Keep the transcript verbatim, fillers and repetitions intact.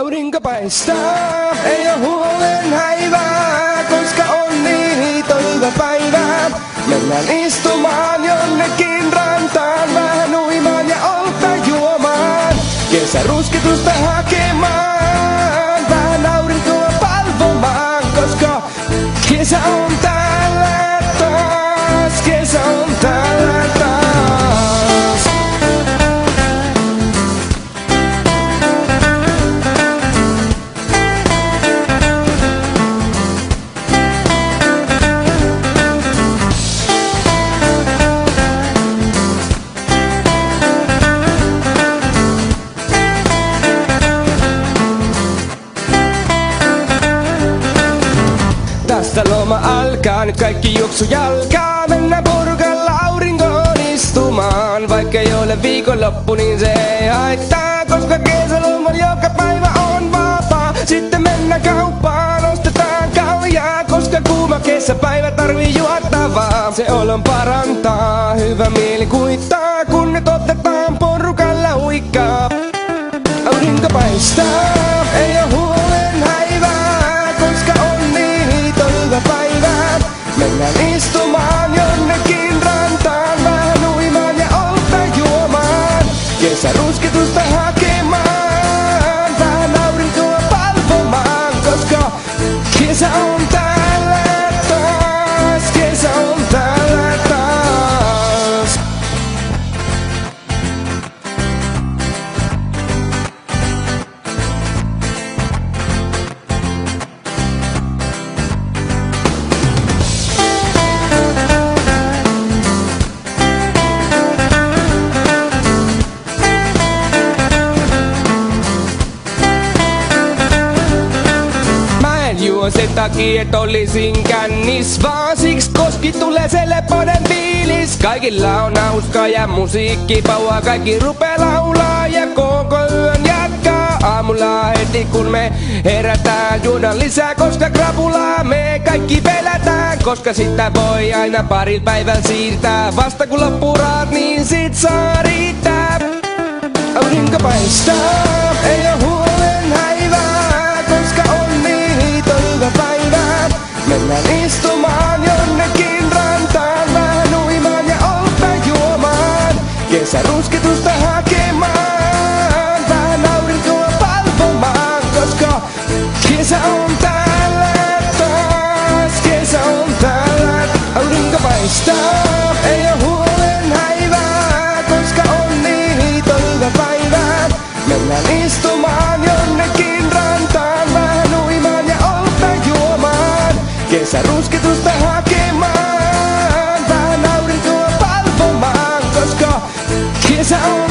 Aurinko paistaa, ei oo huolen häivää, koska on niin hito hyvä päivä. Mennään istumaan jonnekin rantaan, vähän uimaan ja olutta juomaan. Kesän rusketusta hakemaan, vähän aurinkoa palvomaan, koska kesä on täällä taas, kesä on täällä taas. Tästä loma alkaa, nyt kaikki juoksu jalkaa. Mennään porukalla aurinkoon istumaan. Vaikka ei ole viikonloppu, niin se ei haittaa, koska kesäloma joka päivä on vapaa. Sitten mennään kauppaan, ostetaan kaljaa, koska kuuma kesäpäivä tarvii juotavaa. Se olon parantaa, hyvä mieli kuittaa, kun nyt otetaan porukalla uikkaa. Aurinko paistaa, ei oo huolen häivää, koska on niin hito hyvä päivä. Mennään istumaan jonnekin rantaan, vähän uimaan ja olutta juomaan. Kesän rusketusta hakemaan, vähän aurinkoa palvomaan, koska kesä on täällä taas, kesä on täällä taas. Juon sen takia, et olisin kännis, vaan siksi koski tulee se lepoinen fiilis. Kaikilla on hauskaa ja musiikki pauhaa, kaikki rupee laulaa ja koko yön jatkaa. Aamulla heti kun me herätään, juodaan lisää, koska krapulaa me kaikki pelätään. Koska sitä voi aina parilla päivän siirtää, vasta kun loppuraat, niin sit saa riittää. Aurinko paistaa, ei oo huolen häivää, koska on niin hito hyvä päivä. Mennään istumaan jonnekin rantaan, vähän uimaan ja olutta juomaan. Kesän rusketusta hakemaan, vähän aurinkoa palvomaan, koska kesä on täällä taas, kesä on täällä. Aurinko paistaa, ei oo huolen häivää, koska on niin hito hyvä päivä. Mennään istumaan jonnekin rantaan, vähän uimaan ja olutta juomaan. Kesän rusketusta hakemaan, vähän aurinkoa palvomaan, koska kesä on